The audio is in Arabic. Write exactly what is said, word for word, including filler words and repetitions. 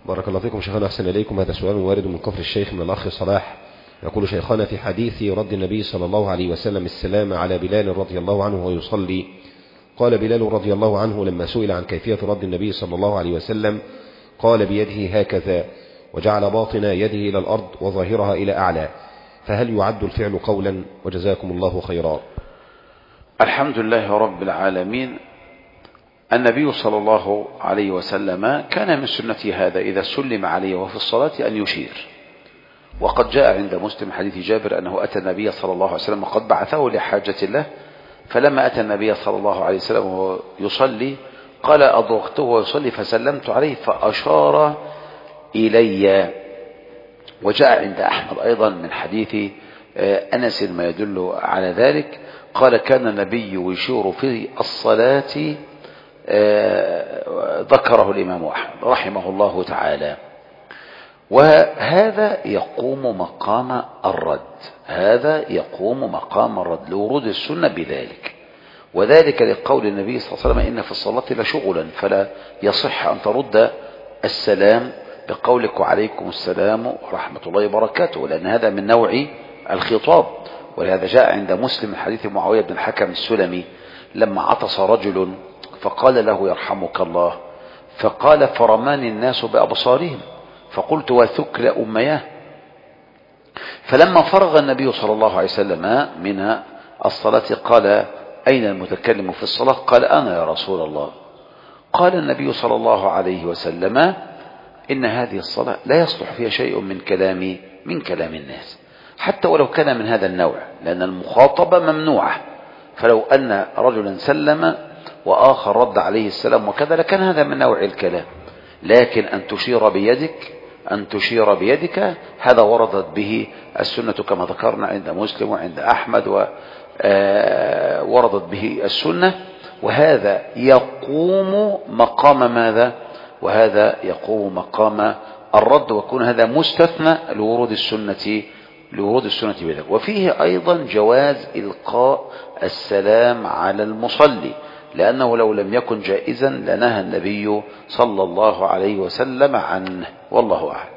بارك الله فيكم شيخنا، أحسن إليكم. هذا سؤال وارد من كفر الشيخ من الأخ صلاح، يقول: شيخنا، في حديث رد النبي صلى الله عليه وسلم السلام على بلال رضي الله عنه وهو يصلي، قال بلال رضي الله عنه لما سئل عن كيفية رد النبي صلى الله عليه وسلم قال بيده هكذا، وجعل باطن يده إلى الأرض وظاهرها إلى أعلى، فهل يعد الفعل قولا؟ وجزاكم الله خيرا. الحمد لله رب العالمين. النبي صلى الله عليه وسلم كان من سنته هذا إذا سلم عليه وفي الصلاة أن يشير، وقد جاء عند مسلم حديث جابر أنه أتى النبي صلى الله عليه وسلم وقد بعثه لحاجة الله، فلما أتى النبي صلى الله عليه وسلم وهو يصلي قال: أدركته ويصلي فسلمت عليه فأشار إلي. وجاء عند أحمد أيضا من حديث أنس ما يدل على ذلك، قال: كان النبي يشير في الصلاة، ذكره الإمام أحمد رحمه الله تعالى. وهذا يقوم مقام الرد، هذا يقوم مقام الرد لورود السنة بذلك، وذلك لقول النبي صلى الله عليه وسلم: إن في الصلاة لشغلا، فلا يصح أن ترد السلام بقولك وعليكم السلام ورحمة الله وبركاته، لأن هذا من نوع الخطاب. ولهذا جاء عند مسلم حديث معاوية بن الحكم السلمي لما عطس رجل فقال له: يرحمك الله، فقال: فرماني الناس بأبصارهم، فقلت: وثكل أمياه. فلما فرغ النبي صلى الله عليه وسلم من الصلاة قال: أين المتكلم في الصلاة؟ قال: أنا يا رسول الله. قال النبي صلى الله عليه وسلم: إن هذه الصلاة لا يصلح فيها شيء من كلام من كلام الناس، حتى ولو كان من هذا النوع، لأن المخاطبة ممنوعة. فلو أن رجلا سلم وآخر رد عليه السلام وكذا لكان هذا من نوع الكلام، لكن أن تشير بيدك أن تشير بيدك هذا وردت به السنة كما ذكرنا عند مسلم وعند أحمد، ووردت به السنة، وهذا يقوم مقام ماذا؟ وهذا يقوم مقام الرد، ويكون هذا مستثنى لورود السنة لورود السنة بذلك. وفيه أيضا جواز إلقاء السلام على المصلي، لأنه لو لم يكن جائزا لنهى النبي صلى الله عليه وسلم عنه، والله أعلم.